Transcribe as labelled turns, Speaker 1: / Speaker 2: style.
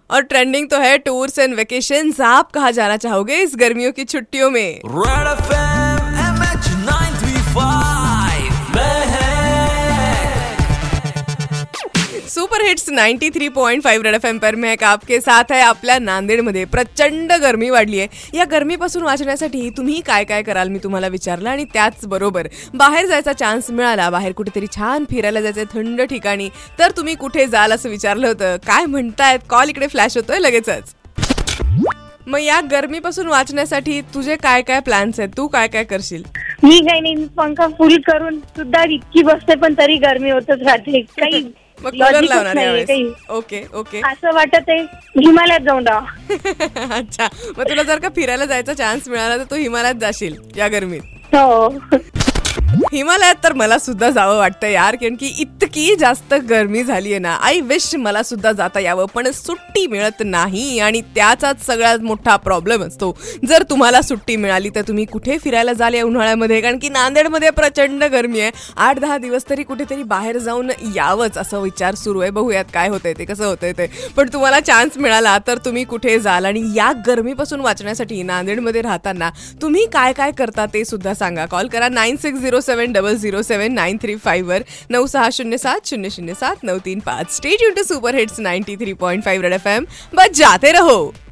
Speaker 1: और ट्रेंडिंग तो है टूर्स एंड वेकेशंस। आप कहाँ जाना चाहोगे इस गर्मियों की छुट्टियों में?
Speaker 2: Red FM MH 935
Speaker 1: super hits 93.5 Red FM पर महक आपके साथ आहे। आपल्या नांदेडमध्ये प्रचंड गरमी वाढली आहे। या गरमीपासून वाचण्यासाठी तुम्ही काय काय कराल मी तुम्हाला विचारलं, आणि त्याच बरोबर बाहेर जायचा चान्स मिळाला, बाहेर कुठेतरी छान फिरायला जायचं थंड ठिकाणी, तर तुम्ही कुठे जाल असं विचारलं होतं। काय म्हणतायत? कॉल इकडे फ्लॅश होतोय लगेचच। मग या गरमीपासून वाचण्यासाठी तुझे काय काय प्लॅन्स आहेत? तू काय काय करशील?
Speaker 3: मी काही नाही, पंखा फुल करून सुद्धा इतकी बसते पण तरी गरमी होतच राहते। काही
Speaker 1: मग कूलर
Speaker 3: लॉजिकच
Speaker 1: लावणार
Speaker 3: नाहीये
Speaker 1: यावेळेस?
Speaker 3: काही।
Speaker 1: ओके ओके
Speaker 3: असं वाटत आहे हिमालयात जाऊन राहा।
Speaker 1: अच्छा, मग तुला जर का फिरायला जायचा चान्स मिळाला तर तू हिमालयात जाशील या गरमीत?
Speaker 3: हो,
Speaker 1: हिमालयात तर मला सुद्धा जावं वाटतं यार, कारण की इतकी जास्त गरमी झाली आहे ना। आय विश मला सुद्धा जाता यावं, पण सुट्टी मिळत नाही, आणि त्याचाच सगळ्यात मोठा प्रॉब्लेम असतो। जर तुम्हाला सुट्टी मिळाली तर तुम्ही कुठे फिरायला जाल या उन्हाळ्यामध्ये? कारण की नांदेडमध्ये प्रचंड गरमी आहे। 8-10 दिवस तरी कुठेतरी बाहेर जाऊन यावंच असं विचार सुरू आहे। बघूयात काय होतंय ते, कसं होतंय ते। पण तुम्हाला चान्स मिळाला तर तुम्ही कुठे जाल, आणि या गरमीपासून वाचण्यासाठी नांदेडमध्ये राहताना तुम्ही काय काय करता ते सुद्धा सांगा। कॉल करा 9607007935 वर 9607007935। Stay tuned to super hits 93.5 Red FM, बजाते रहो।